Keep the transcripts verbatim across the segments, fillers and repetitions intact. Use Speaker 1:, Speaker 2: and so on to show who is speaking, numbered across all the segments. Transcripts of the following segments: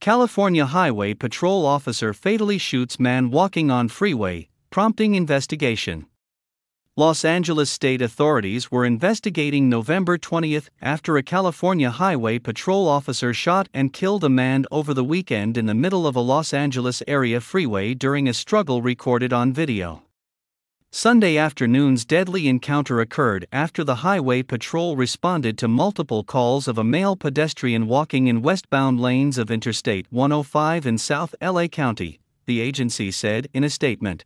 Speaker 1: California Highway Patrol officer fatally shoots man walking on freeway, prompting investigation. Los Angeles state authorities were investigating November twentieth after a California Highway Patrol officer shot and killed a man over the weekend in the middle of a Los Angeles area freeway during a struggle recorded on video. Sunday afternoon's deadly encounter occurred after the Highway Patrol responded to multiple calls of a male pedestrian walking in westbound lanes of Interstate one oh five in South L A County, the agency said in a statement.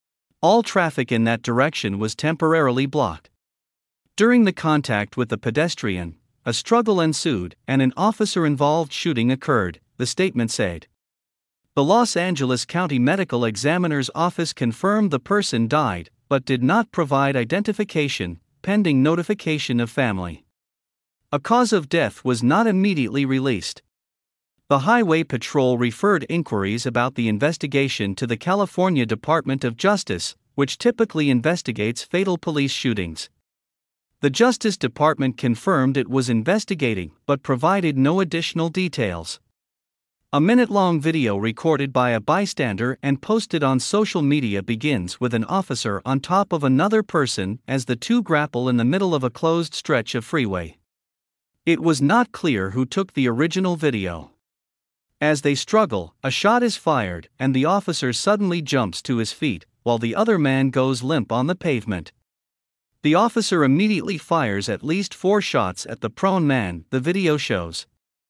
Speaker 1: All traffic in that direction was temporarily blocked. During the contact with the pedestrian, a struggle ensued and an officer-involved shooting occurred, the statement said. The Los Angeles County Medical Examiner's Office confirmed the person died, but did not provide identification, pending notification of family. A cause of death was not immediately released. The Highway Patrol referred inquiries about the investigation to the California Department of Justice, which typically investigates fatal police shootings. The Justice Department confirmed it was investigating but provided no additional details. A minute-long video recorded by a bystander and posted on social media begins with an officer on top of another person as the two grapple in the middle of a closed stretch of freeway. It was not clear who took the original video. As they struggle, a shot is fired and the officer suddenly jumps to his feet, while the other man goes limp on the pavement. The officer immediately fires at least four shots at the prone man, the video shows.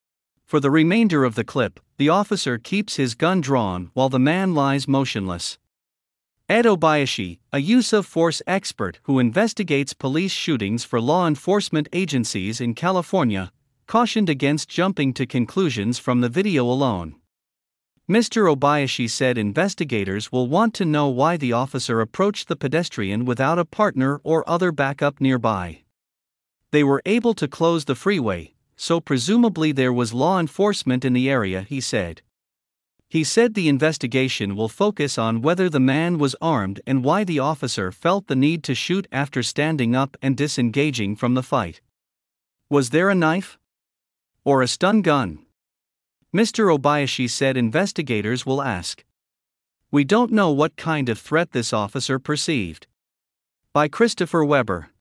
Speaker 1: For the remainder of the clip, the officer keeps his gun drawn while the man lies motionless. Ed Obayashi, a use of force expert who investigates police shootings for law enforcement agencies in California, cautioned against jumping to conclusions from the video alone. Mister Obayashi said investigators will want to know why the officer approached the pedestrian without a partner or other backup nearby. They were able to close the freeway, so presumably there was law enforcement in the area, he said. He said the investigation will focus on whether the man was armed and why the officer felt the need to shoot after standing up and disengaging from the fight. Was there a knife? Or a stun gun? Mister Obayashi said investigators will ask. We don't know what kind of threat this officer perceived. By Christopher Weber.